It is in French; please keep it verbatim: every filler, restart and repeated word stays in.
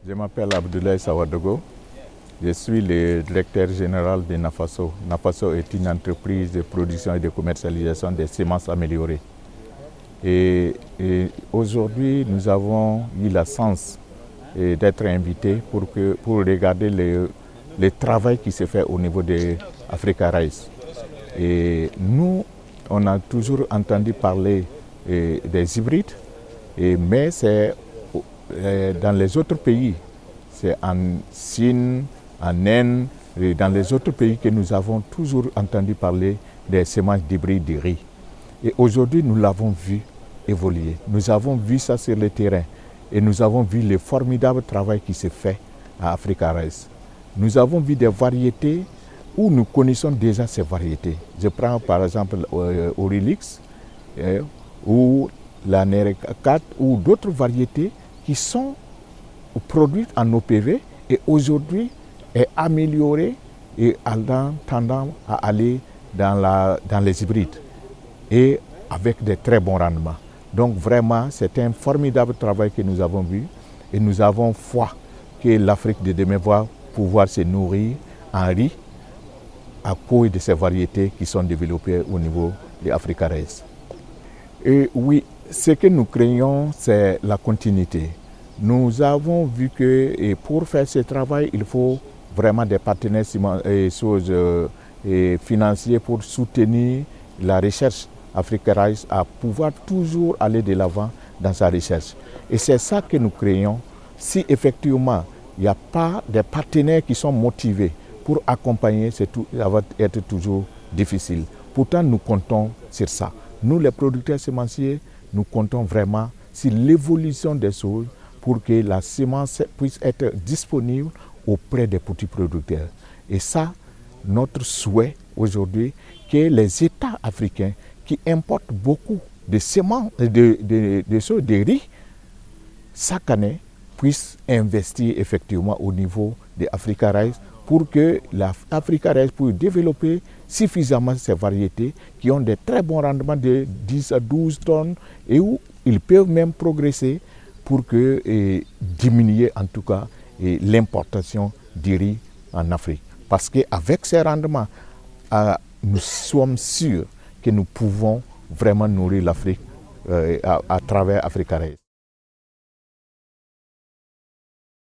Je m'appelle Abdoulaye Sawadogo. Je suis le directeur général de Nafaso. Nafaso est une entreprise de production et de commercialisation des semences améliorées. Et, et aujourd'hui, nous avons eu la chance d'être invités pour, que, pour regarder le, le travail qui se fait au niveau de Africa Rice. Et nous, on a toujours entendu parler eh, des hybrides, et, mais c'est eh, dans les autres pays, c'est en Chine, en Inde, et dans les autres pays que nous avons toujours entendu parler des semences d'hybrides de riz. Et aujourd'hui, nous l'avons vu évoluer. Nous avons vu ça sur le terrain et nous avons vu le formidable travail qui se fait à Africa Rice. Nous avons vu des variétés où nous connaissons déjà ces variétés. Je prends par exemple euh, Oryx euh, ou la N R quatre ou d'autres variétés qui sont produites en O P V et aujourd'hui est améliorée et allant tendance à aller dans, la, dans les hybrides et avec des très bons rendements. Donc vraiment, c'est un formidable travail que nous avons vu et nous avons foi que l'Afrique de demain va pouvoir se nourrir en riz à cause de ces variétés qui sont développées au niveau de Africa Rice. Et oui, ce que nous craignons, c'est la continuité. Nous avons vu que pour faire ce travail, il faut vraiment des partenaires et choses, et financiers pour soutenir la recherche Africa Rice à pouvoir toujours aller de l'avant dans sa recherche. Et c'est ça que nous craignons. Si effectivement il n'y a pas de partenaires qui sont motivés pour accompagner, ça va être toujours difficile. Pourtant, nous comptons sur ça. Nous, les producteurs semenciers, nous comptons vraiment sur l'évolution des choses pour que la semence puisse être disponible auprès des petits producteurs. Et ça, notre souhait aujourd'hui, que les États africains qui importent beaucoup de semences, de, de, de, de, de riz, chaque année, puissent investir effectivement au niveau de Africa Rice pour que l'Africa Rice puisse développer suffisamment ces variétés qui ont de très bons rendements de dix à douze tonnes et où ils peuvent même progresser pour que, et, diminuer en tout cas l'importation du riz en Afrique. Parce qu'avec ces rendements, euh, nous sommes sûrs que nous pouvons vraiment nourrir l'Afrique euh, à, à travers Africa Rice.